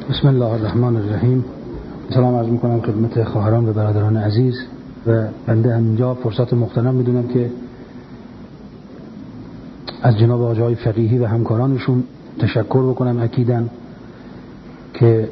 بسم الله الرحمن الرحیم. سلام عرض میکنم خدمت خواهران و برادران عزیز و بنده همینجا فرصت مغتنم میدونم که از جناب آقای فقیهی و همکارانشون تشکر بکنم اکیداً که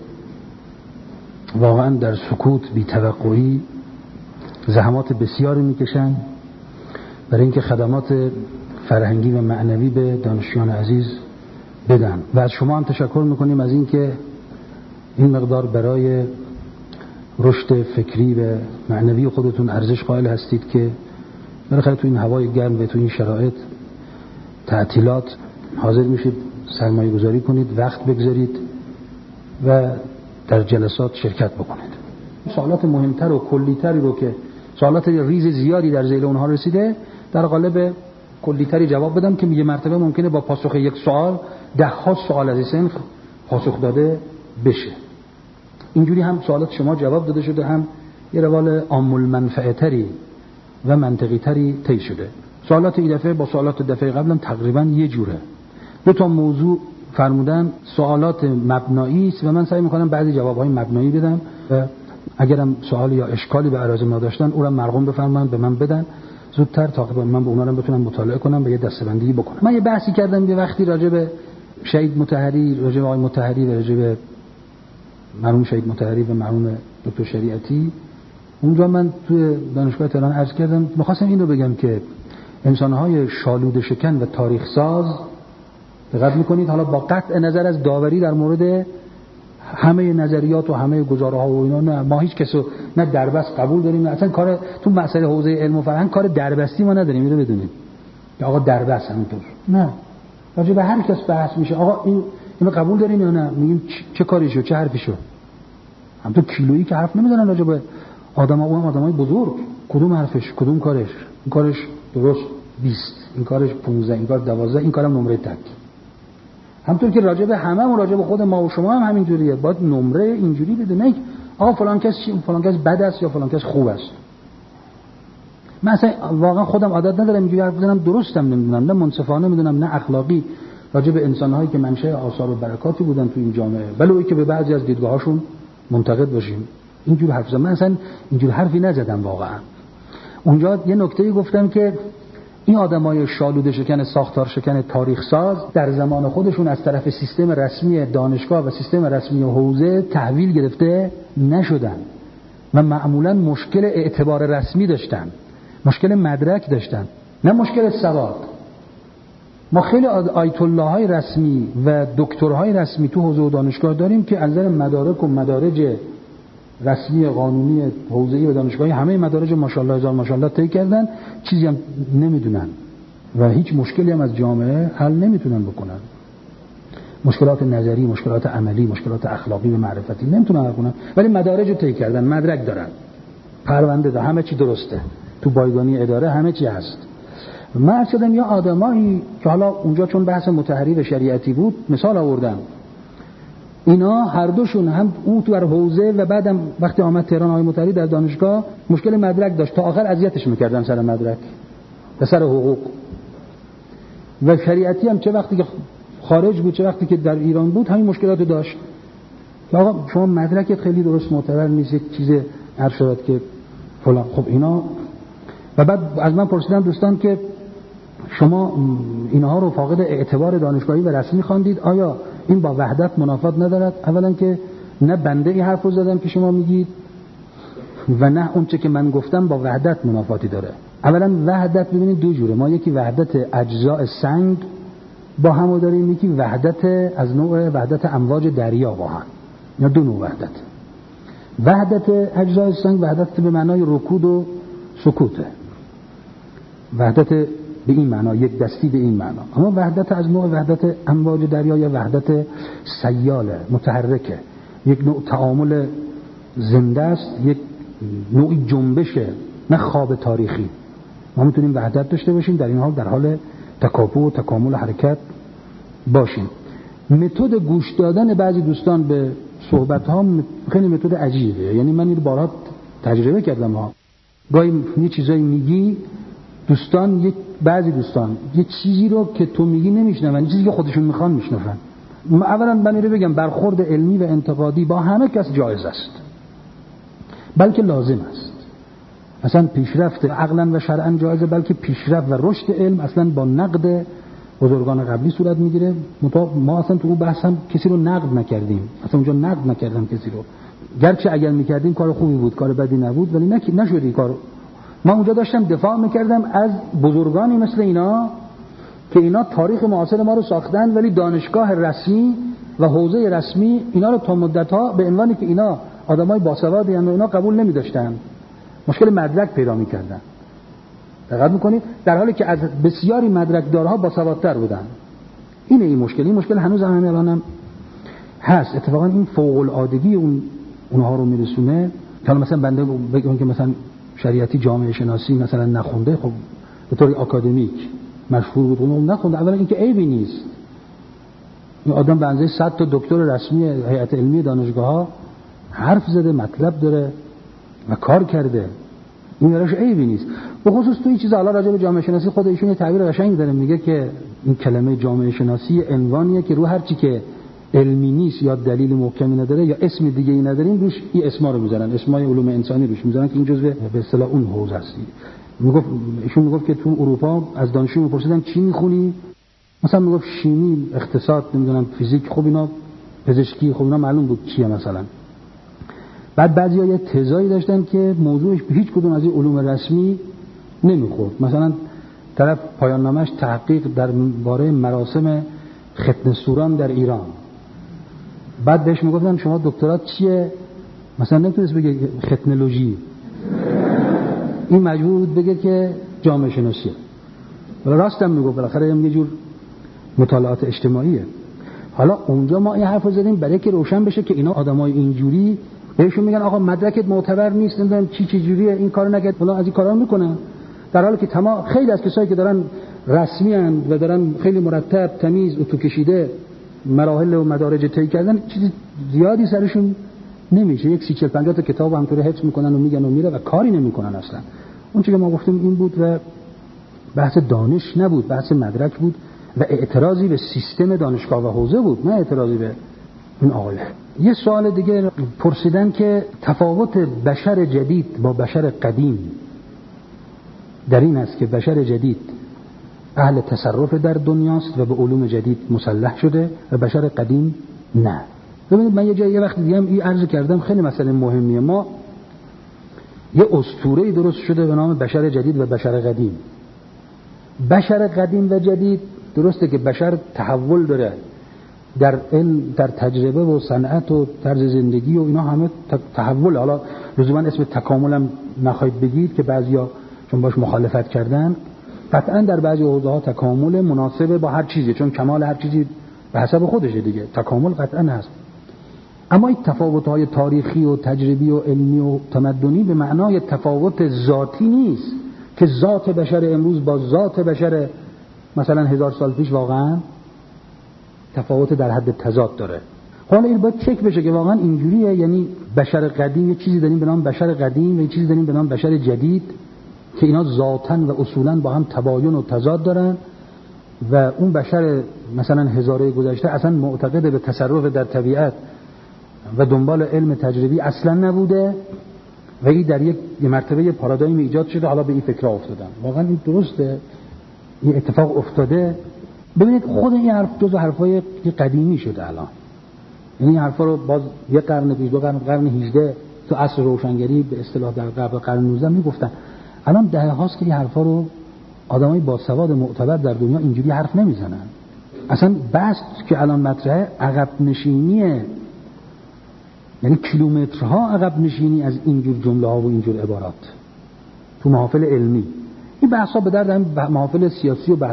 واقعا در سکوت بی توقعی زحمات بسیاری میکشن برای اینکه خدمات فرهنگی و معنوی به دانشجویان عزیز بدن و از شما هم تشکر میکنیم از اینکه این مقدار برای رشد فکری و معنوی خودتون ارزش قائل هستید که بالاخره تو این هوای گرم و تو این شرایط تعطیلات حاضر میشید سرمایه گذاری کنید، وقت بگذارید و در جلسات شرکت بکنید. سوالات مهمتر و کلیتری رو که سوالات ریز زیادی در ذیل اونها رسیده در قالب کلیتری جواب بدم که یه مرتبه ممکنه با پاسخ یک سوال 10 سوال از این صنف پاسخ داده بشه. اینجوری هم سوالات شما جواب داده شده، هم یه روال عام المنفعه تری و منطقی تری طی شده. سوالات این دفعه با سوالات دفعه قبلا تقریبا یه جوره. 2 موضوع فرمودن، سوالات مبنایی است و من سعی میکنم بعضی جوابهای مبنایی بدم و اگرم سوالی یا اشکالی به عرض ما داشتن او را مرقوم بفرمایید به من بدن زودتر تا من به اونها هم بتونم مطالعه کنم و یه دسته‌بندی بکنم. من یه بحثی کردم یه وقتی راجع به شهید مطهری، راجع به آقای مطهری و راجع به مرحوم شهید مطهری و مرحوم دکتر شریعتی. اونجا من توی دانشگاه تهران عرض کردم می‌خواستم این رو بگم که انسان‌های شالوده شکن و تاریخ ساز دقت می‌کنید حالا با قطع نظر از داوری در مورد همه نظریات و همه گزاره‌ها و اینا، نه ما هیچ کسو نه دربست قبول داریم، نه اصلا کار تو مسئله حوزه علم و فرهنگ کار دربستی ما نداریم. اینو بدونید که آقا دربست همینطور نه، راجع به هر کس بحث میشه آقا اینو قبول دارین یا نه، میگیم چه کاریشو چه حرفیشو. همونطور کیلویی که حرف نمیزنن راجع به آدم‌ها و آدمای بزرگ، کدوم حرفش کدوم کارش، این کارش درست 20، این کارش 15، این کار 12، این کارم نمره تک. همونطور که راجع به هممون راجع به خود ما و شما هم همینجوریه، باید نمره اینجوری بده، نه آقا فلان کس فلان کس بد است یا فلان کس خوب است. من اصلا واقعا خودم عادت ندارم اینجوری حرف بزنم، درستم نمیدونم، نه منصفانه میدونم نه اخلاقی راجع به انسان‌هایی که منشأ آثار و برکاتی بودن تو این جامعه، بلکه که به بعضی از دیدگاه‌هاشون منتقد باشیم. اینجوری حرف زدم، من اصلا اینجوری حرفی نزدم واقعا. اونجا یه نکته‌ای گفتم که این آدمای شالوده شکن، ساختار شکن، تاریخ ساز در زمان خودشون از طرف سیستم رسمی دانشگاه و سیستم رسمی حوزه تحویل گرفته نشدن و معمولاً مشکل اعتبار رسمی داشتن، مشکل مدرک داشتن، نه مشکل سواد. ما خیلی آیت الله های رسمی و دکترهای رسمی تو حوزه و دانشگاه داریم که از نظر مدارک و مدارج رسمی قانونی حوزه‌ای و دانشگاهی همه مدارج ماشاءالله هزار ماشاءالله طی کردن، چیزی هم نمیدونن و هیچ مشکلی هم از جامعه حل نمیتونن بکنن. مشکلات نظری، مشکلات عملی، مشکلات اخلاقی و معرفتی نمیتونن حل کنن، ولی مدارج رو طی کردن، مدرک دارن، پرونده دارن، همه چی درسته، تو بایگانی اداره همه چی هست. من شدم یا آدمایی که حالا اونجا چون بحث مطهری و شریعتی بود مثال آوردم، اینا هر دوشون هم اون تو حوزه و بعدم وقتی آمد تهران آقای مطهری در دانشگاه مشکل مدرک داشت، تا آخر اذیتش میکردن سر مدرک و سر حقوق. و شریعتی هم چه وقتی که خارج بود چه وقتی که در ایران بود همین مشکلات داشت که آقا شما مدرکت خیلی درست معتبر نیست، یک چیز عرض شد که فلان. خب اینا و بعد از من پرسیدن دوستان که شما اینها رو فاقد اعتبار دانشگاهی و رسمی خواندید، آیا این با وحدت منافات ندارد؟ اولا که نه بنده این حرف رو زدم که شما میگید و نه اون چه که من گفتم با وحدت منافاتی داره. اولا وحدت ببینید 2 جوره، ما یکی وحدت اجزاء سنگ با هم داریم، یکی وحدت از نوع وحدت امواج دریا با هم، یا 2 نوع وحدت. وحدت اجزاء سنگ وحدت به معنای رکود و سکوته، وحدت به این معنا، یک دستی به این معنا. اما وحدت از نوع وحدت امواج دریا یا وحدت سیاله، متحرکه، یک نوع تعامل زنده است، یک نوعی جنبشه، نه خواب تاریخی. ما میتونیم وحدت داشته باشیم در این حال در حال تکاپو و تکامل حرکت باشیم. متد گوش دادن بعضی دوستان به صحبت ها خیلی متد عجیبه، یعنی من این بارها تجربه کردم ها. گاهی یه چیزایی میگی دوستان، بعضی دوستان یه چیزی رو که تو میگی نمیشنون، چیزی که خودشون میخوان میشنون. اولا من رو بگم برخورد علمی و انتقادی با همه کس جایز است، بلکه لازم است. اصلا پیشرفت عقلا و شرعا جایزه، بلکه پیشرفت و رشد علم اصلا با نقد بزرگان قبلی صورت میگیره. ما اصلا تو اون بحث هم کسی رو نقد نکردیم، اصلا اونجا نقد نکردم کسی رو، گرچه اگر میکردیم کار خوبی بود، کار بدی نبود، ولی نشد این کار. من اونجا داشتم دفاع میکردم از بزرگانی مثل اینا که اینا تاریخ معاصر ما رو ساختن، ولی دانشگاه رسمی و حوزه رسمی اینا رو تا مدت‌ها به عنوانی که اینا آدمای باسوادی ان اینا قبول نمی‌داشتن، مشکل مدرک پیدا می‌کردن. دقت می‌کنید در حالی که از بسیاری مدرک دارها باسوادتر بودن. این مشکل هنوز همین الانم هست. اتفاقا این فوق العادگی اونها رو میرسونه که مثلا بنده بگم که مثلا شریعتی جامعه شناسی مثلا نخونده، خب به طور آکادمیک مشهور بود، اون نخونده. اولا اینکه عیبی نیست، این آدم به اندازه 100 تا دکتر رسمی هیئت علمی دانشگاه‌ها حرف زده، مطلب داره و کار کرده، این براش عیبی نیست. به خصوص تو این چیزا حالا راجع به جامعه شناسی خود ایشون یه تعبیر قشنگ داره، میگه که این کلمه جامعه شناسی عنوانیه که رو هر چی که علمی نیست یا دلیل محکمی نداره یا اسم دیگه ای نداریم روش این اسما رو میذارن، اسمای علوم انسانی روش میذارن که این جزء به اصطلاح اون حوزه است. ایشون میگفت که تو اروپا از دانشجو میپرسیدن چی میخونی، مثلا میگفت شیمی، اقتصاد، نمیدونم فیزیک، خب اینا پزشکی، خب اینا معلوم بود چیه مثلا. بعد بعضیا یه تزایی داشتن که موضوعش به هیچ کدوم از این علوم رسمی نمیخورد. مثلا طرف پایان نامش تحقیق درباره مراسم ختنه سوران در ایران، بعد بهش میگفتن شما دکترات چیه، مثلا نمیتونست بگه ختنولوژی، این مجبور بود بگه که جامعه شناسیه. ولی راستم میگفت بالاخره یه جور مطالعات اجتماعیه. حالا اونجا ما این حرفو زدیم برای که روشن بشه که اینا آدمای اینجوری بهشون میگن آقا مدرکت معتبر نیست، نمیدونم چی جوریه، این کارو نکرد، فلان، از این کارا میکنن، در حالی که خیلی از کسایی که دارن رسمی اند و دارن خیلی مرتب تمیز اتو کشیده مراحل و مدارج طی کردن، چیز زیادی سرشون نمیشه. یک 30 40 50 تا کتاب همطوری حفظ میکنن و میگن و میره و کاری نمیکنن اصلا. اون چیزی که ما گفتیم این بود و بحث دانش نبود، بحث مدرک بود و اعتراضی به سیستم دانشگاه و حوزه بود، نه اعتراضی به این آقای. یه سوال دیگه پرسیدن که تفاوت بشر جدید با بشر قدیم در این است که بشر جدید اهل تصرف در دنیاست و به علوم جدید مسلح شده و بشر قدیم نه. ببینید من یه وقت دیگه هم این عرض کردم، خیلی مسئله مهمیه. ما یه اسطوره‌ای درست شده به نام بشر جدید و بشر قدیم. بشر قدیم و جدید درسته که بشر تحول داره در علم، در تجربه و صنعت و طرز زندگی و اینا همه تحول. حالا لزوما اسم تکاملم نخواهید بگید که بعضیا چون باش مخالفت کردن، قطعا در بعضی حوزه‌ها تکامل مناسبه با هر چیزی، چون کمال هر چیزی به حسب خودشه دیگه، تکامل قطعا هست. اما این تفاوت‌های تاریخی و تجربی و علمی و تمدنی به معنای تفاوت ذاتی نیست که ذات بشر امروز با ذات بشر مثلا 1000 سال پیش واقعا تفاوت در حد تضاد داره. حالا این باید چک بشه که واقعا اینجوریه، یعنی بشر قدیم یه چیزی داریم به نام بشر قدیم و یه چیزی داریم به نام بشر جدید که اینا ذاتاً و اصولاً با هم تباین و تضاد دارن و اون بشر مثلا هزاره گذشته اصلا معتقد به تصرف در طبیعت و دنبال علم تجربی اصلا نبوده و این در یک مرتبه پارادایم ایجاد شده، حالا به این فکر افتادن. واقعا این درسته، این اتفاق افتاده. ببینید خود این حرف جزو حرفای قدیمی شده الان، یعنی این حرفا رو باز یک قرن پیش، دو قرن 18 تو عصر روشنگری به اصطلاح در قبل قرن 19 میگفتن. الان دهه هاست که این حرفا رو آدمای باسواد معتبر در دنیا اینجوری حرف نمیزنن. اصلا بحث که الان مطرحه عقب نشینیه، یعنی کیلومترها عقب نشینی از اینجور جمله ها و اینجور عبارات تو محافل علمی. این بحثا به درد هم محافل سیاسی و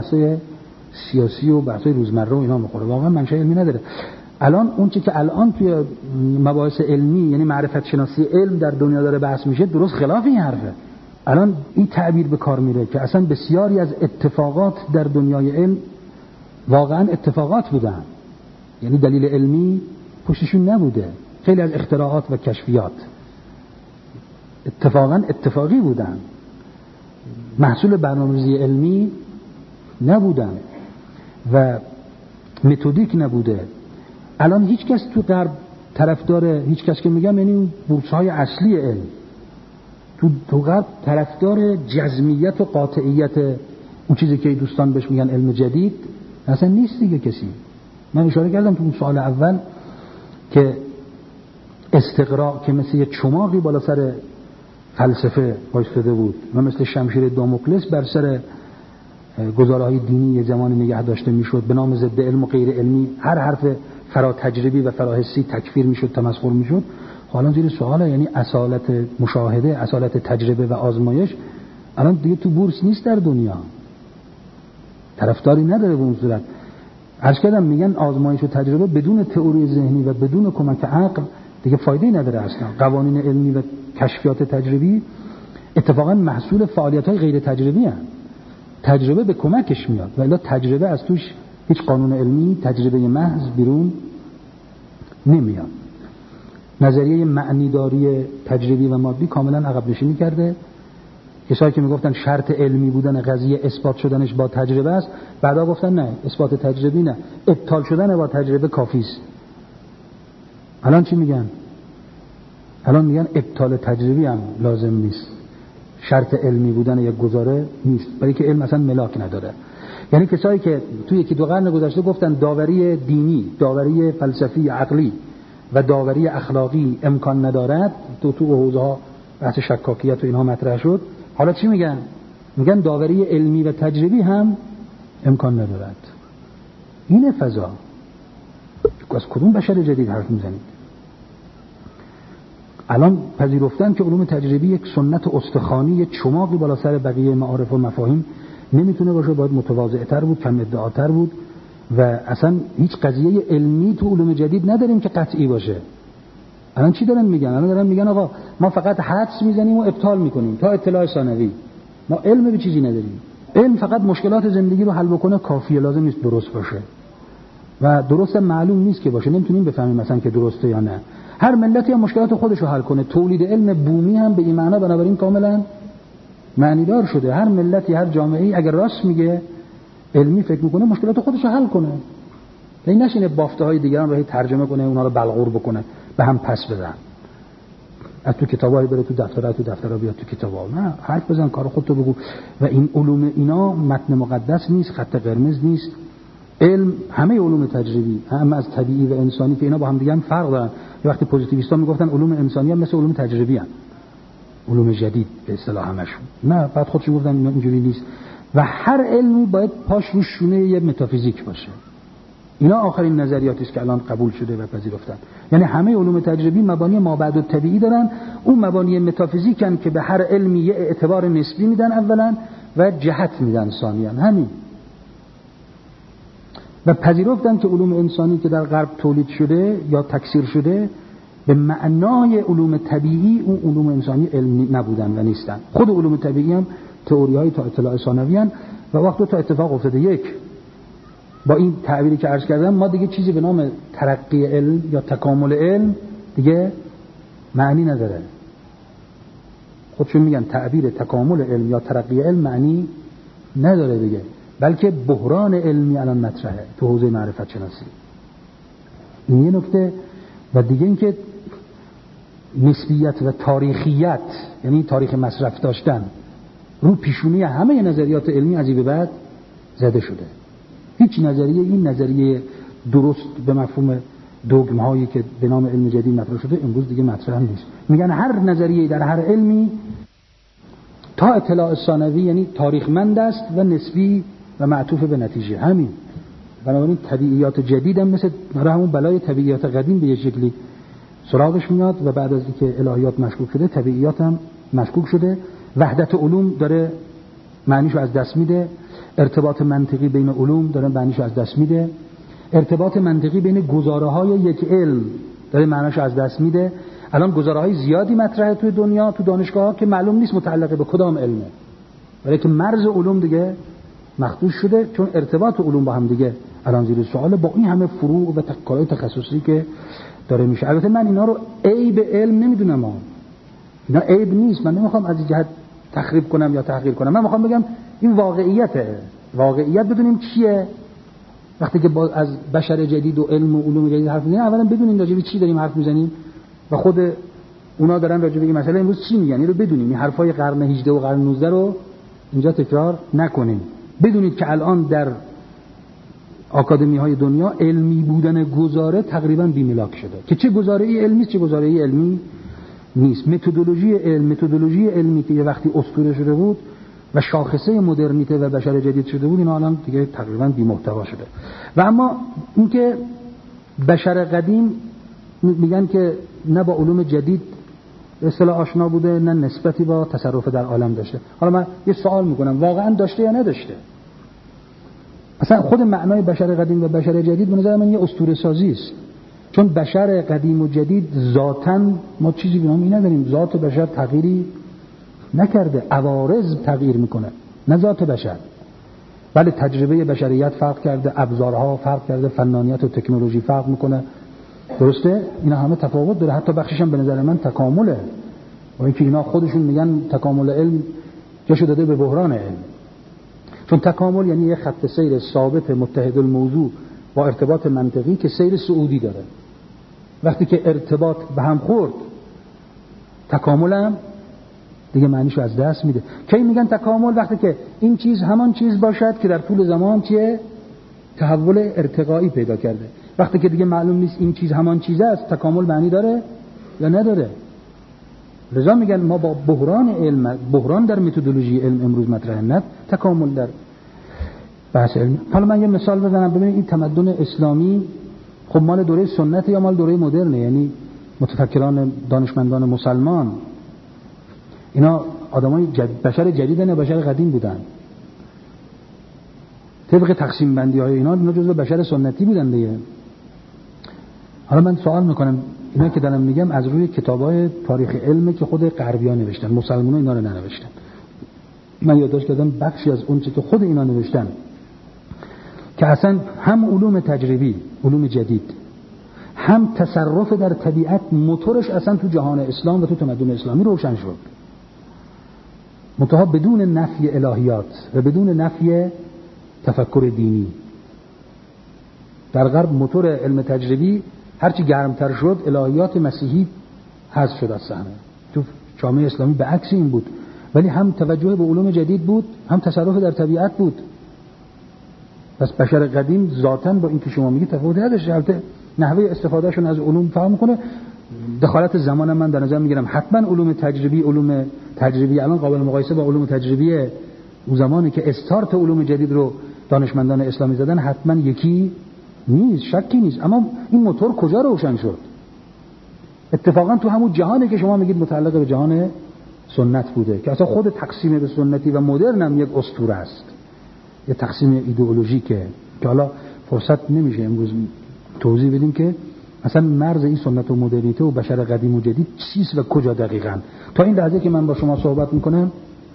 بحثای روزمره و اینا میخوره، واقعا منشأ علمی نداره. الان اون چی که الان توی مباحث علمی یعنی معرفت شناسی علم در دنیا داره بحث میشه، درست خلاف این حرفه. الان این تعبیر به کار میره که اصلا بسیاری از اتفاقات در دنیای علم واقعا اتفاقات بودن، یعنی دلیل علمی پشتشون نبوده. خیلی از اختراعات و کشفیات اتفاقی بودن، محصول برنامه‌ریزی علمی نبودن و متدیک نبوده الان هیچ کس تو غرب طرفدار، هیچ کس که میگم یعنی بورس‌های اصلی علم تو غرب طرفدار جزمیت و قاطعیت اون چیزی که دوستان بهش میگن علم جدید اصلا نیست دیگه کسی. من اشاره کردم تو اون سوال اول که استقراء که مثل یه چماقی بالا سر فلسفه وایستاده بود و مثل شمشیر داموکلس بر سر گزاره‌های دینی یه زمانی نگه داشته میشد به نام ضد علم و غیر علمی، هر حرف فرا تجربی و فرا حسی تکفیر میشد، تمسخر میشد. حالا زیر سواله، یعنی اصالت مشاهده، اصالت تجربه و آزمایش الان دیگه تو بورس نیست در دنیا، طرفداری نداره به اون صورت. عرض کردم میگن آزمایش و تجربه بدون تئوری ذهنی و بدون کمک عقل دیگه فایده‌ای نداره اصلا. قوانین علمی و کشفیات تجربی اتفاقا محصول فعالیت‌های غیر تجربی هستند. تجربه به کمکش میاد و الا تجربه از توش هیچ قانون علمی، تجربه محض بیرون نمیاد. نظریه معنیداری تجربی و مادی کاملا عقب نشینی کرده. کسایی که میگفتن شرط علمی بودن قضیه اثبات شدنش با تجربه است، بعدا گفتن نه، اثبات تجربی نه، ابطال شدن با تجربه کافی است. الان چی میگن؟ الان میگن ابطال تجربی هم لازم نیست، شرط علمی بودن یک گزاره نیست، برای که علم اصلا ملاک نداره. یعنی کسایی که توی یکی دو قرن گذشته گفتن داوری دینی، داوری فلسفی عقلی و داوری اخلاقی امکان ندارد، تو حوزه‌ها بحث شکاکیت و اینها مطرح شد، حالا چی میگن؟ میگن داوری علمی و تجربی هم امکان ندارد. این فضا از کدوم بشر جدید حرف میزنید؟ الان پذیرفتن که علوم تجربی یک سنت استخوانی، یک چماقی بالا سر بقیه معارف و مفاهیم نمیتونه باشه، باید متواضع‌تر بود، کم ادعاتر بود و اصلا هیچ قضیه علمی تو علوم جدید نداریم که قطعی باشه. الان چی دارن میگن؟ الان دارن میگن آقا ما فقط حدس میزنیم و ابطال میکنیم تا اطلاع ثانوی، ما علم به چیزی نداریم. علم فقط مشکلات زندگی رو حل بکنه کافیه، لازم نیست درست باشه و درست معلوم نیست که باشه، نمیتونیم بفهمیم مثلا که درسته یا نه. هر ملتی هم مشکلات خودش رو حل کنه. تولید علم بومی هم به این معنا بنابراین کاملا معنیدار شده. هر ملتی، هر جامعه‌ای اگر راست میگه علمی فکر میکنه مشکلات خودش رو حل کنه، این نشینه بافته‌های دیگران رو ترجمه کنه، اونا رو بلغور بکنه، به هم پس بدن. از تو کتابایی بره تو دفترها بیاد تو کتابا، نه، حرف بزن، کار خودتو بگو. و این علوم اینا متن مقدس نیست، خط قرمز نیست. علم همه علوم تجربی، هم از طبیعی و انسانی که اینا با هم دیگه هم فرق دارن. یه وقتی پوزیتیویستا میگفتن علوم انسانی هم مثل علوم تجربی ان، علوم جدید به اصطلاح همشون، نه، بعد خودشون گفتن اینا اینجوری نیست. و هر علمی باید پاش رو شونه یه متافیزیک باشه. اینا آخرین نظریاتی است که الان قبول شده و پذیرفتن. یعنی همه علوم تجربی مبانی مابعد الطبیعی دارن، اون مبانی متافیزیکن که به هر علمی یه اعتبار نسبی میدن اولا و جهت میدن ثانیاً. همین. و پذیرفتن که علوم انسانی که در غرب تولید شده یا تکثیر شده به معنای علوم طبیعی اون علوم انسانی علمی نبودن و نیستن. خود علوم طبیعی هم تئوری‌های تا اطلاع ثانوی ان و وقتی تو اتفاق افتاده. یک، با این تعبیری که عرض کردم ما دیگه چیزی به نام ترقی علم یا تکامل علم دیگه معنی نداره. خودشون میگن تعبیر تکامل علم یا ترقی علم معنی نداره دیگه، بلکه بحران علمی الان مطرحه تو حوزه معرفت شناسی. این یه نکته. و دیگه این که نسبیت و تاریخیت، یعنی تاریخ مصرف داشتن، رو پیشونی همه نظریات علمی از این به بعد زده شده. هیچ نظریه، این نظریه درست به مفهوم دوگم هایی که به نام علم جدید مطرح شده امروز دیگه مطرح نیست. میگن هر نظریه در هر علمی تا اطلاع ثانوی یعنی تاریخمند است و نسبی و معطوف به نتیجه. همین. بنابراین طبیعیات جدید هم مثل همون بلای طبیعیات قدیم به یه شکلی سراغش میاد و بعد از اینکه الهیات مشکوک شده طبیعیات هم مشکوک شده. وحدت علوم داره معنیشو از دست میده، ارتباط منطقی بین علوم داره معنیشو از دست میده، ارتباط منطقی بین گزاره‌های یک علم داره معنیشو از دست میده. الان گزاره‌های زیادی مطرحه توی دنیا، تو دانشگاه‌ها که معلوم نیست متعلق به کدام علمه، ولی که مرز علوم دیگه مخدوش شده، چون ارتباط علوم با هم دیگه الان زیر سواله با این همه فروع و کارهای تخصصی که داره میشه. البته من اینا رو عیب علم نمیدونم، اینا عیب نیست، من نمیخوام از این جهت تخریب کنم یا تحقیر کنم، من میخوام بگم این واقعیته. واقعیت بدونیم چیه وقتی که از بشر جدید و علم و علوم جدید حرف میزنیم، اولا بدونیم راجع به چی داریم حرف میزنیم و خود اونا دارن راجع به این مسئله امروز چی میگن، این رو بدونیم. این حرفای قرن 18 و قرن 19 رو اینجا تکرار نکنیم. بدونید که الان در آکادمی‌های دنیا علمی بودن گزاره تقریباً بی‌ملاک شده که چه گزاره‌ای علمی چه گزاره‌ای علمی نیست. متدولوژی علمی که یه وقتی اسطوره شده بود و شاخصه مدرنیته و بشر جدید شده بود، اینا الان دیگه تقریباً بی‌محتوا شده. و اما اینکه بشر قدیم میگن که نه با علوم جدید به اصطلاح آشنا بوده، نه نسبتی با تصرف در عالم داشته. حالا من یه سوال میکنم، واقعاً داشته یا نداشته؟ اصلا خود معنای بشر قدیم و بشر جدید به نظر من یه اسطوره سازی است. چون بشر قدیم و جدید ذاتاً ما چیزی به نام این نداریم. ذات بشر تغییری نکرده، عوارض تغییر میکنه، نه ذات بشر. بله تجربه بشریت فرق کرده، ابزارها فرق کرده، فنانیت و تکنولوژی فرق میکنه، درسته؟ اینا همه تفاوت داره. حتی بخشش هم به نظر من تکامله، و اینکه اینا خودشون میگن تکامل علم جاشو داده به بحران علم. چون تکامل یعنی یه خط سیر ثابت متحد الموضوع با ارتباط منطقی که سیر صعودی داره. وقتی که ارتباط به هم خورد، تکامل هم دیگه معنیشو از دست میده. کی میگن تکامل؟ وقتی که این چیز همان چیز باشد که در طول زمان چیه؟ تحول ارتقایی پیدا کرده. وقتی که دیگه معلوم نیست این چیز همان چیز است، تکامل معنی داره یا نداره؟ لذا میگن ما با بحران علم، بحران در متدولوژی علم امروز مطرحه، نه تکامل در بحث علم. حالا من یه مثال بزنم. ببینید این تمدن اسلامی خب مال دوره سنت یا مال دوره مدرنه؟ یعنی متفکران دانشمندان مسلمان اینا آدمای بشر جدیدن یا بشر قدیم بودن؟ طبق تقسیم بندی های اینا جزو بشر سنتی بودن دیگه. حالا من سوال میکنم، اینا که دارم میگم از روی کتابای تاریخ علمه که خود غربی‌ها نوشتن، مسلمان‌ها اینا رو ننوشتن. من یادداشت کردم بخشی از اون چه که خود اینا نوشتن که اصلا هم علوم تجربی، علوم جدید، هم تصرف در طبیعت موتورش اصلا تو جهان اسلام و تو تمدن اسلامی روشن شد، منتها بدون نفی الهیات و بدون نفی تفکر دینی. در غرب موتور علم تجربی هرچی گرمتر شد الهیات مسیحی حذف شد از صحنه. تو جامعه اسلامی به عکس این بود، ولی هم توجه به علوم جدید بود، هم تصرف در طبیعت بود. پس بشر قدیم ذاتاً با این که شما میگید تفاوت نداشته. البته نحوه استفادهشون از علوم فرق میکنه. دخالت زمان من در نظر میگیرم حتما علوم تجربی الان قابل مقایسه با علوم تجربی اون زمانی که استارت علوم جدید رو دانشمندان اسلامی زدن حتما یکی نیست، شکی نیست. اما این موتور کجا روشن شد؟ اتفاقا تو همون جهانی که شما میگید متعلق به جهان سنت بوده، که اصلا خود تقسیم به سنتی و مدرن هم یک اسطوره است، یه تقسیم ایدئولوژیکه که حالا فرصت نمیشه امروز توضیح بدیم که اصلا مرز این سنت و مدرنیته و بشر قدیم و جدید چیست و کجا دقیقاً. تا این لحظه که من با شما صحبت میکنم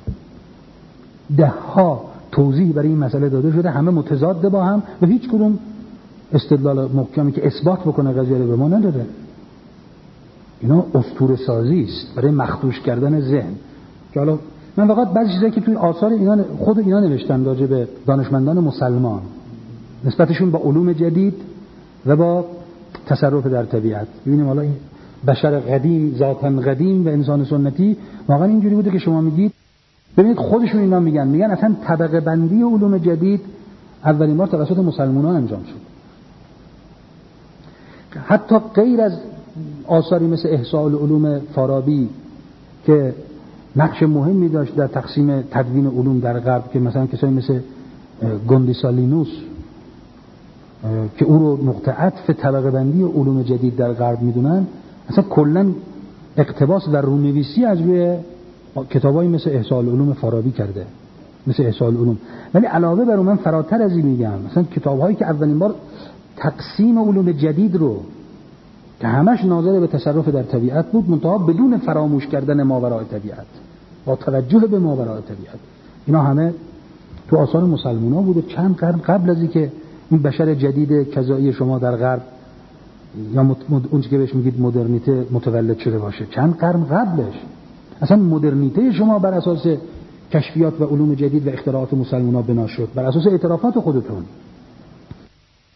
ده ها توضیح برای این مسئله داده شده، همه متضاد با هم و هیچ کدوم استدلال محکمی که اثبات بکنه قضیه رو به ما نداده. اینا اسطوره سازی است برای مخدوش کردن ذهن. که حالا من فقط بعضی چیزایی که توی آثار اینا خود اینا نوشتن راجع به دانشمندان مسلمان نسبتشون با علوم جدید و با تصرف در طبیعت، ببینیم حالا این بشر قدیم، ذاتاً قدیم و انسان سنتی واقعا اینجوری بوده که شما میگید. ببینید خودشون اینا میگن اصلا طبقه بندی علوم جدید اولین بار توسط مسلمانان انجام شد. حتی غیر از آثاری مثل احصاء العلوم فارابی که نقش مهمی داشت در تقسیم تدوین علوم در غرب، که مثلا کسایی مثل گوندیسالینوس که او رو نقطه عطف طبقه بندی علوم جدید در غرب میدونن، اصلا کلا اقتباس و رونویسی از روی کتابایی مثل احصاء العلوم فارابی کرده، مثل احصاء العلوم. ولی علاوه بر اون من فراتر از این میگم، مثلا کتاب‌هایی که اولین بار تقسیم علوم جدید رو که همش ناظر به تصرف در طبیعت بود، منتها بدون فراموش کردن ماورای طبیعت، با توجه به ماورای طبیعت، اینا همه تو آثار مسلمان‌ها بوده. چند قرن قبل از اینکه این بشر جدید کذایی شما در غرب یا اون چیزی که بهش میگید مدرنیته متولد شده باشه، چند قرن قبلش اصلا مدرنیته شما بر اساس کشفیات و علوم جدید و اختراعات مسلمان‌ها بنا شد، بر اساس اعترافات خودتون.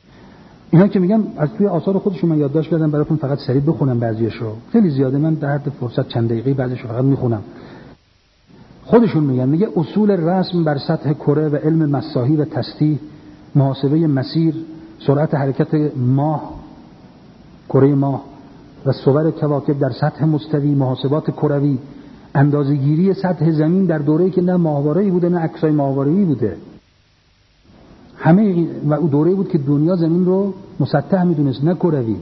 اینا که میگم از توی آثار خودشون من یادداشت کردم براتون، فقط سریع بخونم بعضیاشو، خیلی زیاده، من در حد فرصت چند دقیقه بعضیشو فقط میخونم. خودشون میگه اصول رسم بر سطح کره و علم مساحی و تسطیح، محاسبه مسیر، سرعت حرکت ماه، کره ماه و صور کواکب در سطح مستوی، محاسبات کروی، اندازه‌گیری سطح زمین در دوره‌ای که نه ماهواره‌ای بوده نه عکسای ماهواره‌ای بوده، همه و اون دوره‌ای بود که دنیا زمین رو مسطح میدونست نه کروی.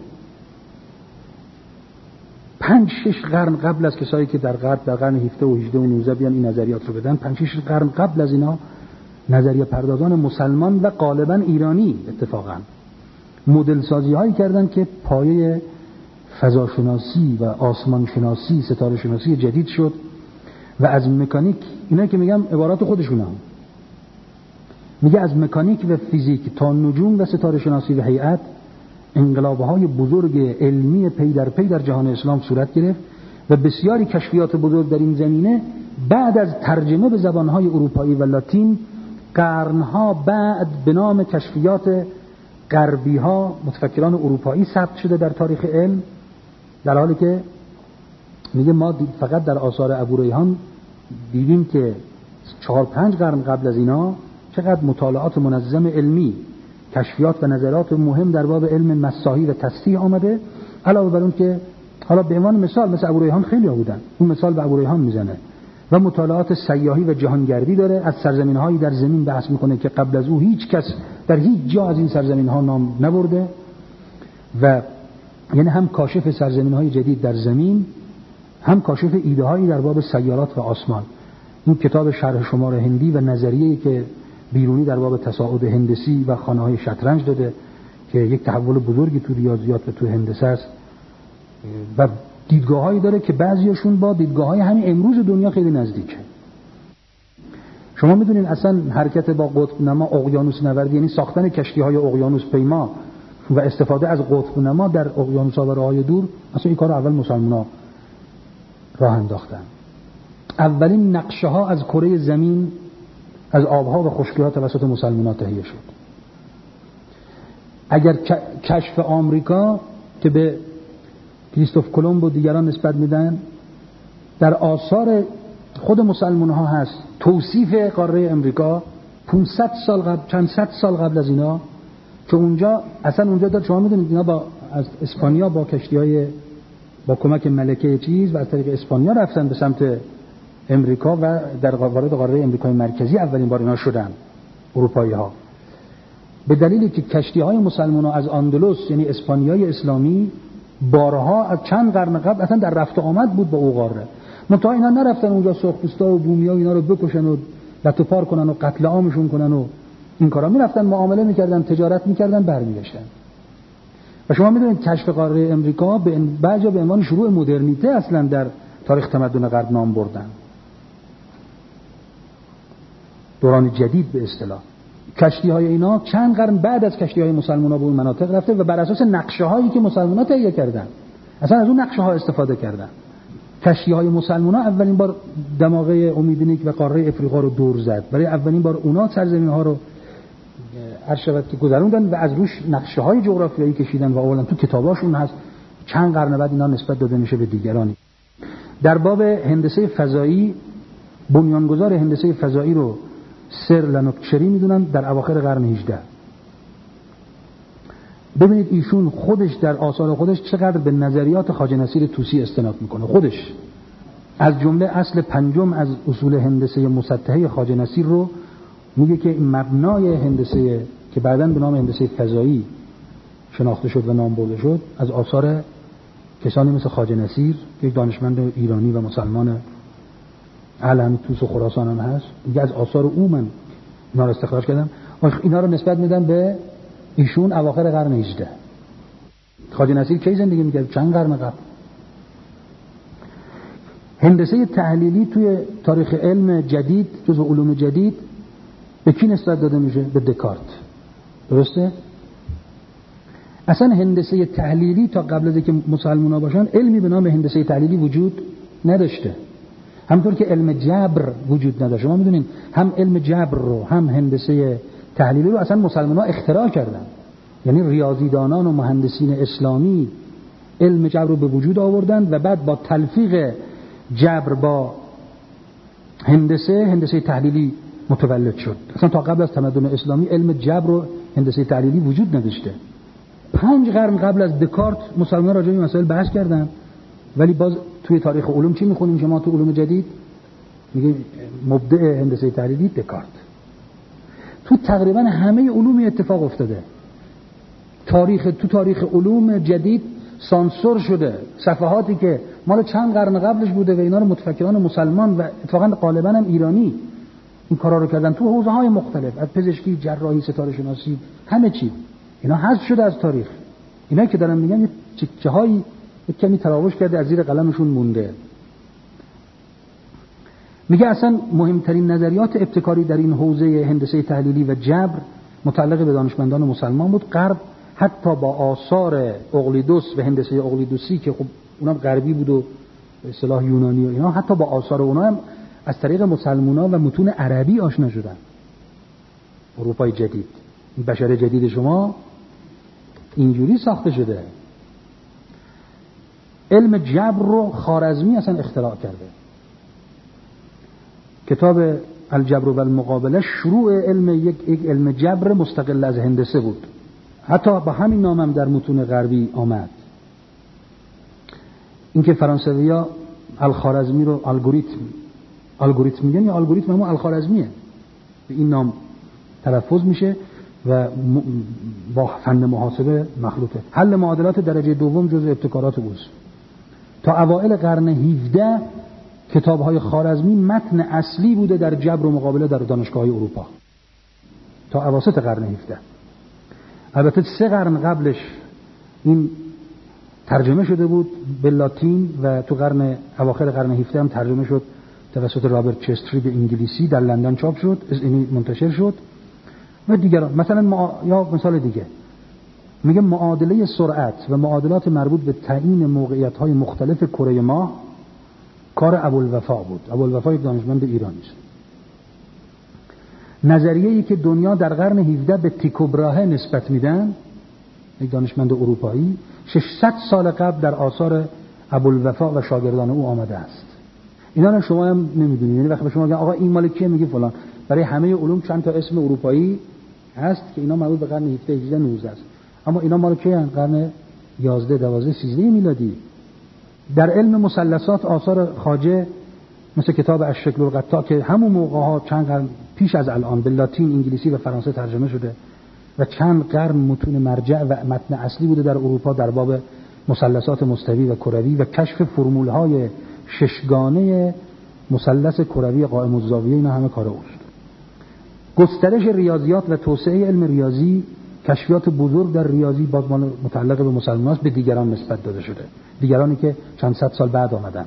5-6 قرن قبل از کسایی که در غرب در قرن 17 و 18 و 19 بیان این نظریات رو بدن، 5-6 قرن قبل از اینا نظریه پردازان مسلمان و غالبا ایرانی اتفاقا مدل سازی هایی کردن که پایه فضاشناسی و آسمان شناسی، ستاره شناسی جدید شد و از مکانیک، اینا که میگم عبارات خودشون هم میگه از مکانیک و فیزیک تا نجوم و ستاره شناسی و هیئت، انقلاب‌های بزرگ علمی پی در پی در جهان اسلام صورت گرفت و بسیاری کشفیات بزرگ در این زمینه بعد از ترجمه به زبان‌های اروپایی و لاتین قرن‌ها بعد به نام کشفیات غربی‌ها، متفکران اروپایی ثبت شده در تاریخ علم، در حالی که میگه ما فقط در آثار ابوریحان دیدیم که 4-5 قرن قبل از اینا چقدر مطالعات منظم علمی، کشفیات و نظرات مهم در باب علم مساحی و تسطیح آمده. علاوه بر اون که حالا به عنوان مثال مثل ابوریحان خیلی ها بودن، اون مثال به ابوریحان میزنه و مطالعات سیاحی و جهانگردی داره، از سرزمین‌هایی در زمین بحث میکنه که قبل از او هیچ کس در هیچ جا از این سرزمین‌ها نام نبرده و یعنی هم کاشف سرزمین‌های جدید در زمین، هم کاشف ایده‌هایی در باب سیارات و آسمان. این کتاب شرح شمار هندی و نظریه‌ای که بیرونی در باب تصاعد هندسی و خانه‌های شطرنج داده که یک تحول بزرگی تو ریاضیات و تو هندسه است و دیدگاه‌هایی داره که بعضیاشون با دیدگاه‌های همین امروز دنیا خیلی نزدیکه. شما می‌دونین اصلا حرکت با قطب نما، اقیانوس نوردی، یعنی ساختن کشتی‌های اقیانوس پیما و استفاده از قطب نما در اقیانوس‌آورهای دور، اصلا این کارو اول مسلمان‌ها راه انداختن. اولین نقشه‌ها از کره زمین از آبها و خشکی‌ها توسط مسلمان‌ها تهیه شد. اگر کشف آمریکا که به کریستوف کلمب و دیگران نسبت میدن، در آثار خود مسلمان‌ها هست توصیف قاره امریکا 500 سال قبل، چند صد سال قبل از اینا، که اونجا اصلا اونجا داد. شما میدونید اینا از اسپانیا با کشتی‌های با کمک ملکه چیز و از طریق اسپانیا رفتن به سمت امریکا و در وارد قاره امریکای مرکزی اولین بار اینا شدن اروپایی‌ها، به دلیلی که کشتی‌های مسلمان‌ها از اندلس یعنی اسپانیای اسلامی بارها از چند قرن قبل اصلا در رفت و آمد بود با او قاره. منتها اینا نرفتن اونجا سرخپوستا و بومیا اینا رو بکشن و لت و پار کنن و قتل عامشون کنن و این کارا، میرفتن معامله میکردن، تجارت میکردن، برمیگشتن. و شما میدونید کشف قاره امریکا به بعضیا به عنوان شروع مدرنیته اصلا در تاریخ تمدن غرب نام بردن، دوران جدید به اصطلاح. کشتی‌های اینا چند قرن بعد از کشتی‌های مسلمان‌ها به اون مناطق رفته و بر اساس نقشه‌هایی که مسلمان‌ها تهیه کردن اصلا از اون نقشه‌ها استفاده کردن. کشتی‌های مسلمان‌ها اولین بار دماغه امیدنیک و قاره افریقا رو دور زد، برای اولین بار اونا سرزمین‌ها رو ارشد که گذروندن و از روش نقشه‌های جغرافیایی کشیدن و اولا تو کتاباشون هست. چند قرن بعد اینا نسبت داده میشه به دیگرانی. در باب هندسه فضایی، بنیانگذار هندسه فضایی رو سر لنوکچری میدونن در اواخر قرن 18. ببینید ایشون خودش در آثار خودش چقدر به نظریات خواجه نصیر طوسی استناد میکنه. خودش از جمله اصل پنجم از اصول هندسه مسطحه خواجه نصیر رو میگه که مبنای هندسه که بعداً به نام هندسه فضایی شناخته شد و نام برده شد از آثار کسانی مثل خواجه نصیر که یک دانشمند ایرانی و مسلمان اهل توس و خراسان هم هست. دیگه از آثار او من اینا رو استخراج کردم. اینا رو نسبت میدم به ایشون اواخر قرن 18. خواجه نصیر کی زندگی میکرد؟ چند قرن قبل. هندسه تحلیلی توی تاریخ علم جدید جزو علوم جدید به کی نسبت داده میشه؟ به دکارت. درسته؟ اصلا هندسه تحلیلی تا قبل از اینکه مسلمان‌ها باشن علمی به نام هندسه تحلیلی وجود نداشته. همونطور که علم جبر وجود نداشت. شما میدونین هم علم جبر رو هم هندسه تحلیلی رو اصلا مسلمان‌ها اختراع کردن. یعنی ریاضیدانان و مهندسین اسلامی علم جبر رو به وجود آوردند و بعد با تلفیق جبر با هندسه تحلیلی متولد شد. اصلا تا قبل از تمدن اسلامی علم جبر و هندسه تحلیلی وجود نداشته. 5 قرن قبل از دکارت مسلمان‌ها راجع به این مسائل بحث کردن، ولی باز توی تاریخ علوم چی می‌خونیم شما تو علوم جدید؟ میگه مبدع هندسه تحلیلی دکارت. تو تقریبا همه علوم اتفاق افتاده. تو تاریخ علوم جدید سانسور شده. صفحاتی که مال چند قرن قبلش بوده و اینا رو متفکران مسلمان و اتفاقا غالبا هم ایرانی این کارا رو کردن تو حوزه‌های مختلف، از پزشکی، جراحی، ستاره شناسی، همه چی. اینا حذف شده از تاریخ. اینا که دارن میگن یه چه‌هایی یک کمی تراوش کرده، از زیر قلمشون مونده. میگه اصلا مهمترین نظریات ابتکاری در این حوزه هندسه تحلیلی و جبر متعلق به دانشمندان مسلمان بود. غرب حتی با آثار اقلیدوس و هندسه اقلیدوسی که خب اونم غربی بود و به اصطلاح یونانی و اینا، حتی با آثار اونها هم از طریق مسلمان‌ها و متون عربی آشنا شدن. اروپای جدید، این بشر جدید شما اینجوری ساخته شده. علم جبر رو خوارزمی اصلا اختراع کرده. کتاب الجبر و المقابله شروع علم یک علم جبر مستقل از هندسه بود. حتی با همین نام هم در متون غربی آمد. اینکه فرانسوی‌ها الخوارزمی رو الگوریتم میگن، یا الگوریتم همون الخوارزمیه، به این نام تلفظ میشه و با فن محاسبه مخلوطه. حل معادلات درجه دوم جزء ابتکارات اوست. تا اوائل قرن 17 کتاب‌های خوارزمی متن اصلی بوده در جبر و مقابله در دانشگاه‌های اروپا. تا اواسط قرن 17. البته 3 قرن قبلش این ترجمه شده بود به لاتین و تو اواخر قرن 17 هم ترجمه شد توسط رابرت چستری به انگلیسی، در لندن چاپ شد، این منتشر شد و دیگران. مثلا یا مثال دیگه میگه معادله سرعت و معادلات مربوط به تعیین موقعیت‌های مختلف کره ماه کار ابوالوفا بود. ابوالوفا یک دانشمند ایرانی است. نظریه‌ای که دنیا در قرن 17 به تیکو براهه نسبت میدن، یک دانشمند اروپایی، 600 سال قبل در آثار ابوالوفا و شاگردان او آمده است. اینا رو شما هم نمیدونید. یعنی وقتی به شما میگن آقا این مال کیه، میگی فلان. برای همه علوم چند تا اسم اروپایی هست که اینا مربوط به قرن 17 18 19 است. اما اینا مال کیه؟ قرن 11 12 13 میلادی. در علم مثلثات آثار خواجه مثل کتاب الشکل القطاع که همون موقع‌ها چند قرن پیش از الان به لاتین، انگلیسی و فرانسه ترجمه شده و چند قرن متون مرجع و متن اصلی بوده در اروپا در باب مثلثات مستوی و کروی و کشف فرمول‌های ششگانه مثلث کروی قائم الزاویه. اینا همه کار اوست. گسترش ریاضیات و توسعه علم ریاضی، کشفیات بزرگ در ریاضی باز متعلق به مسلمانان به دیگران نسبت داده شده، دیگرانی که چند صد سال بعد آمدن.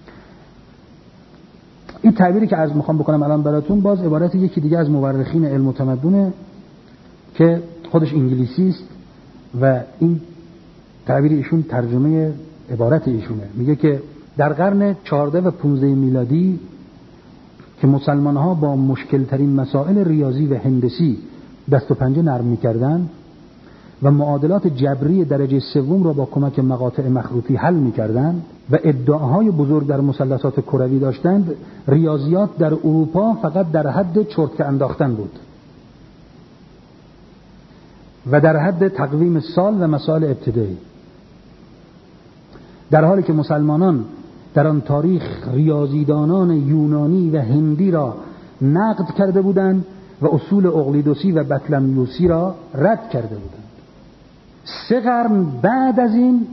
این تعبیری که از میخوام بکنم الان براتون باز عبارت یکی دیگه از مورخین علم و تمدن که خودش انگلیسی است و این تعبیر ایشون ترجمه عبارت ایشونه. میگه که در قرن 14 و 15 میلادی که مسلمان‌ها با مشکل ترین مسائل ریاضی و هندسی دست و پنجه نرم می‌کردند و معادلات جبری درجه سوم را با کمک مقاطع مخروطی حل می‌کردند و ادعاهای بزرگ در مثلثات کروی داشتند، ریاضیات در اروپا فقط در حد چرتکه انداختن بود و در حد تقویم سال و مسائل ابتدایی، در حالی که مسلمانان در آن تاریخ ریاضیدانان یونانی و هندی را نقد کرده بودند و اصول اقلیدوسی و بطلمیوسی را رد کرده بودند. 3 قرن بعد از این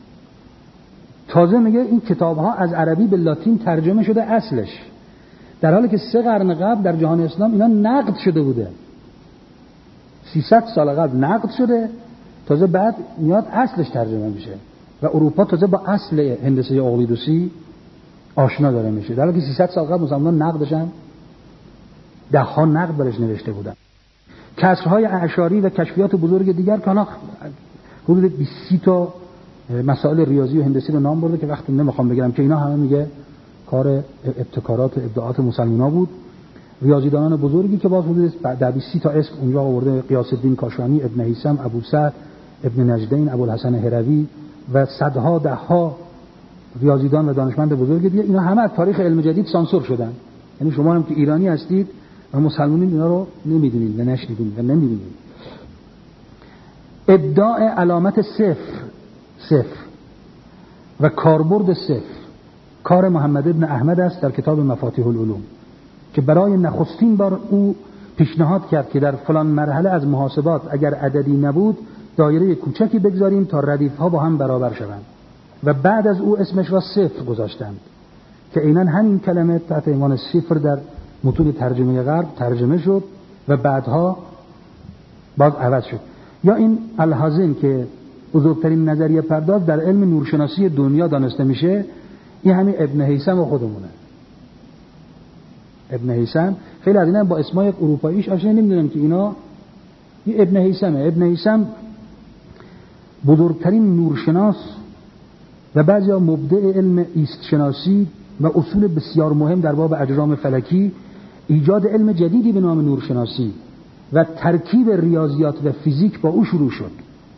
تازه میگه این کتاب‌ها از عربی به لاتین ترجمه شده اصلش، در حالی که 3 قرن قبل در جهان اسلام اینا نقد شده بوده. 300 سال قبل نقد شده، تازه بعد میاد اصلش ترجمه میشه و اروپا تازه با اصل هندسه اقلیدوسی آشنا داره میشه، در حالی که 300 سال قبل مسلمانان نقدشن 10 نقد برش نوشته بودن. کسرهای اعشاری و کشفیات بزرگ دیگر که حالا حدود 20 تا مسائل ریاضی و هندسی رو نام برده که وقتی نمیخوام بگم که اینا همه میگه کار ابتکارات و ابداعات مسلمان‌ها بود ریاضیدانان بزرگی که باز حدود 20 تا اسم اونجا آورده، قیاس الدین کاشانی، ابن هیثم، ابو سعد، ابن نجدین، ابوالحسن هروی و صدها دهها ریاضیدان و دانشمند بزرگ دیگه، اینا همه از تاریخ علم جدید سانسور شدن. یعنی شما هم که ایرانی هستید و مسلمانین اینا رو نمیدونید و نشنیدید و نمیدونید. ابداع علامت صفر و کاربرد صفر کار محمد ابن احمد است در کتاب مفاتیح العلوم که برای نخستین بار او پیشنهاد کرد که در فلان مرحله از محاسبات اگر عددی نبود دایره کوچکی بگذاریم تا ردیف‌ها با هم برابر شوند و بعد از او اسمش را صفر گذاشتند که عیناً همین کلمه تحت عنوان صفر در متون ترجمه غرب ترجمه شد و بعدها باز عوض شد. یا این الحازم که بزرگترین نظریه پرداز در علم نورشناسی دنیا دانسته میشه، این همین ابن هیثم و خودمونه. ابن هیثم خیلی از اینا با اسمای اروپاییش آشنا نمیدونن که اینا این ابن هیثمه. ابن هیثم بزرگترین نورشناس و بعضیا مبدع علم ایست شناسی و اصول بسیار مهم در باب اجرام فلکی، ایجاد علم جدیدی به نام نورشناسی و ترکیب ریاضیات و فیزیک با او شروع شد.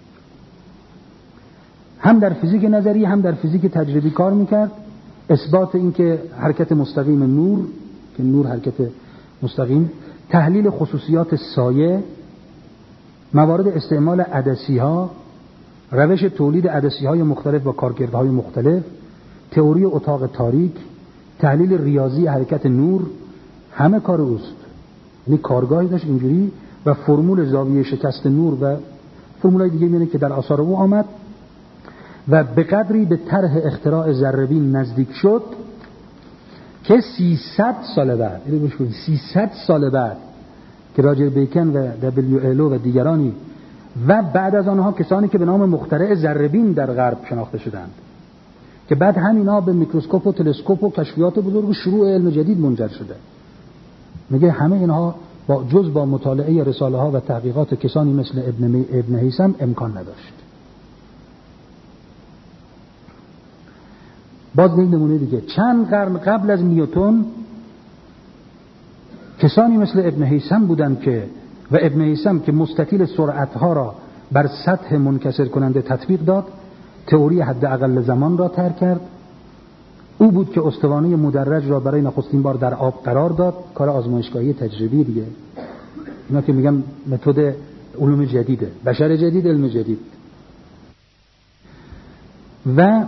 هم در فیزیک نظری هم در فیزیک تجربی کار میکرد. اثبات این که حرکت مستقیم نور، که نور حرکت مستقیم، تحلیل خصوصیات سایه، موارد استعمال عدسی‌ها، روش تولید عدسی‌های مختلف با کارکردهای مختلف، تئوری اتاق تاریک، تحلیل ریاضی حرکت نور، همه کار اوست. یعنی کارگاهی داشت اینجوری و فرمول زاویه شکست نور و فرمولای دیگه میونه که در آثار او آمد و به قدری به طرح اختراع ذره‌بین نزدیک شد که 300 سال بعد، 300 سال بعد که راجر بیکن و دبلیو الو و دیگرانی و بعد از آنها کسانی که به نام مخترع ذره‌بین در غرب شناخته شدند که بعد همینا به میکروسکوپ و تلسکوپ و کشفیات بزرگ و شروع علم جدید منجر شده. میگه همه اینها با مطالعه رساله ها و تحقیقات کسانی مثل ابن هیثم امکان نداشت. باز یک نمونه دیگه، چند قرن قبل از نیوتن کسانی مثل ابن هیثم بودند که و ابن هیثم که مستطیل سرعتها را بر سطح منکسر کننده تطبیق داد، تئوری حد اقل زمان را طرح کرد. او بود که اسطوانه مدرج را برای نخستین بار در آب قرار داد. کار آزمایشگاهی تجربی دیگه، اینا که میگم متد علوم جدیده، بشر جدید، علم جدید. و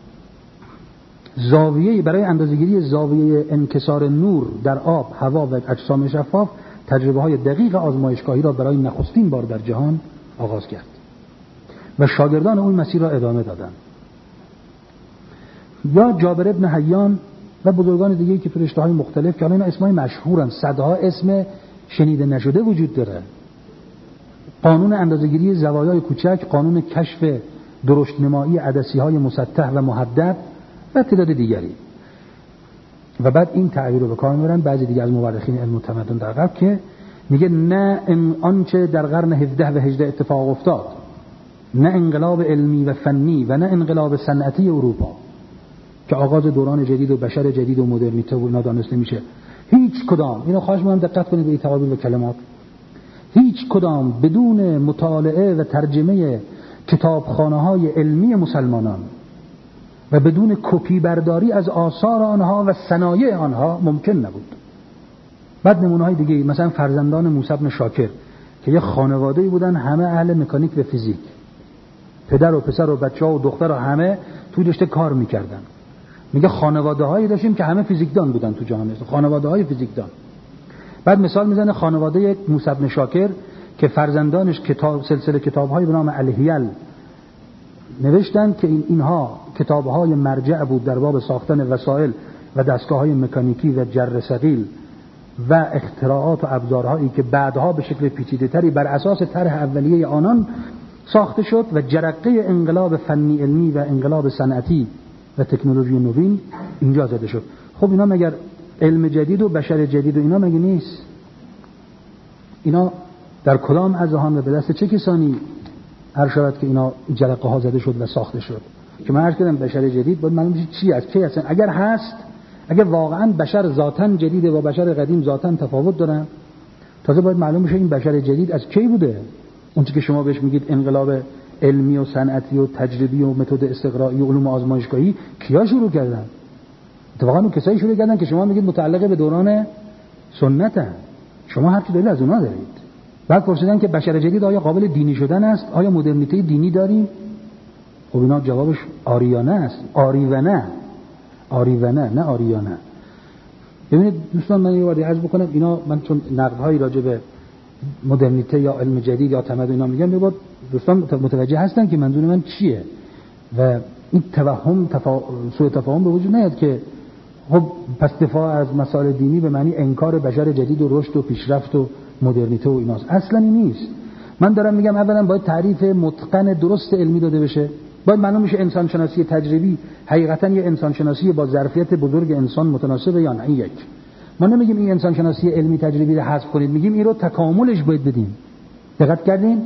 زاویه برای اندازه‌گیری زاویه انکسار نور در آب، هوا و اجسام شفاف تجربه های دقیق آزمایشگاهی را برای نخستین بار در جهان آغاز کرد و شاگردان اون مسیر را ادامه دادند. یا جابر ابن حیان و بزرگان دیگه که تو رشته‌های مختلف که الان اسمای مشهورن، صدها اسم شنیده نشده وجود داره. قانون اندازه‌گیری زوایای کوچک، قانون کشف درشت‌نمایی عدسی‌های مسطح و محدد و تعداد دیگری. و بعد این تعبیر رو به کار میبرن بعضی دیگه از مورخین علم و تمدن در غرب که میگه نه آنچه در قرن 17 و 18 اتفاق افتاد، نه انقلاب علمی و فنی و نه انقلاب صنعتی اروپا که آغاز دوران جدید و بشر جدید و مدرنیته و اینا دانسته میشه، هیچ کدام، اینو خواهش می‌کنم دقت کنید به این تعابیر و کلمات، هیچ کدام بدون مطالعه و ترجمه کتابخانه‌های علمی مسلمانان و بدون کپی برداری از آثار آنها و صنایع آنها ممکن نبود. بعد نمونه‌های دیگه، مثلا فرزندان موسی بن شاکر که یه خانواده‌ای بودن همه اهل مکانیک و فیزیک، پدر و پسر و بچه‌ها و دختر همه توی رشته کار می‌کردن. میگه خانواده‌هایی داشتیم که همه فیزیکدان بودن تو جهان، خانواده‌های فیزیکدان. بعد مثال میزنه خانواده موسی بن شاکر که فرزندانش سلسله کتاب‌های به نام الهیل نوشتن که اینها کتاب‌های مرجع بود در باب ساختن وسایل و دستگاه‌های مکانیکی و جر ثقیل و اختراعات و ابزارهایی که بعدها به شکل پیچیده‌تری بر اساس طرح اولیه آنان ساخته شد و جرقه انقلاب فنی علمی و انقلاب صنعتی و تکنولوژی نوین اینجا زده شد. خب اینا مگر علم جدید و بشر جدید و اینا مگه نیست؟ اینا در کدام اذهان و به دست چه کسانی هر شود که اینا جرقه ها زده شد و ساخته شد؟ که من عرض کردم بشر جدید باید معلوم بشه چی است، کی هستن. اگه واقعا بشر ذاتاً جدیده و بشر قدیم ذاتاً تفاوت دارن، تازه باید معلوم بشه این بشر جدید از کی بوده. اون چیزی که شما بهش میگید انقلاب علمی و صنعتی و تجربی و متد استقرایی و علوم آزمایشگاهی کیا شروع کردن؟ اتفاقا اون کسایی شروع کردن که شما میگید متعلق به دوران سنتن. شما هر چی دلیل از اونها دارید. بعد پرسیدن که بشر جدید آیا قابل دینی شدن است؟ آیا مدرنیته دینی داریم؟ خب اینا جوابش آریانه است. آری و نه آریانه. ببینید دوستان، من یه بار عرض بکنم، اینا من چون نقدهایی راجع به مدرنیته یا علم جدید یا تمدن اینا میگم، یه بار دوستان متوجه هستن که منظور من چیه و این سوء تفاهم به وجود نیاد که خب پس دفاع از مسائل دینی به معنی انکار بشر جدید و رشد و پیشرفت و مدرنیته و ایناست. اصلا این نیست. من دارم میگم اولا باید تعریف متقن درست علمی داده بشه. باید معلوم بشه انسان شناسی تجربی حقیقتا یه انسان شناسی با ظرفیت بزرگ انسان متناسبه یا نه. این یک. ما نمیگیم این انسان شناسی علمی تجربی رو حذف کنید، میگیم این رو تکاملش باید بدیم. دقت کردین؟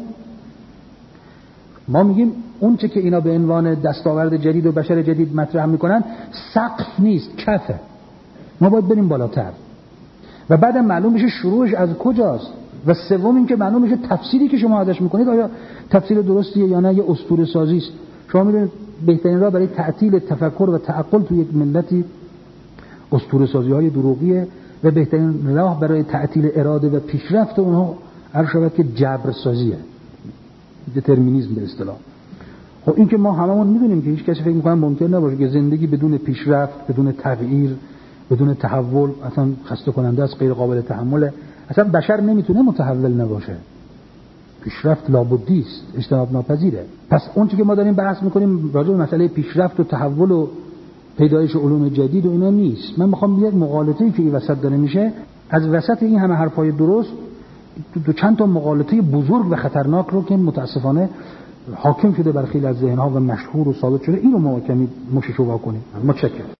ما میگیم اون چه که اینا به عنوان دستاورد جدید و بشر جدید مطرح میکنن سقف نیست، کفه. ما باید بریم بالاتر و بعدم معلوم بشه شروعش از کجاست و سوم این که معلوم بشه تفسیری که شما ازش میکنید آیا تفسیر درستیه یا نه، یه اسطوره سازی است. شما میدونید بهترین راه برای تعطیل تفکر و تعقل تو یک ملتی اسطوره سازی های دروغیه و بهترین راه برای تعطیل اراده و پیشرفت اونها هر شود که جبر سازیه، دترمینیسم به اصطلاح. خب این که ما هممون میدونیم که هیچ کسی فکر می‌کنه ممکن نباشه که زندگی بدون پیشرفت، بدون تغییر، بدون تحول اصلا خسته کننده است، غیر قابل تحمله. اصلا بشر نمیتونه متحول نباشه. پیشرفت لابدی است، اجتناب ناپذیره. پس اون چیزی که ما داریم بحث می‌کنیم راجع به مسئله پیشرفت و تحول و پیدایش علوم جدید و اینا نیست. من می‌خوام یک مغالطه‌ای که این وسط داره میشه، از وسط این همه حرفای درست دو چند تا مغالطه بزرگ و خطرناک رو که متاسفانه حاکم شده بر خیلی از ذهن‌ها و مشهور و ثابت شده، این رو ما کمی مششو واکنیم. متشکرم.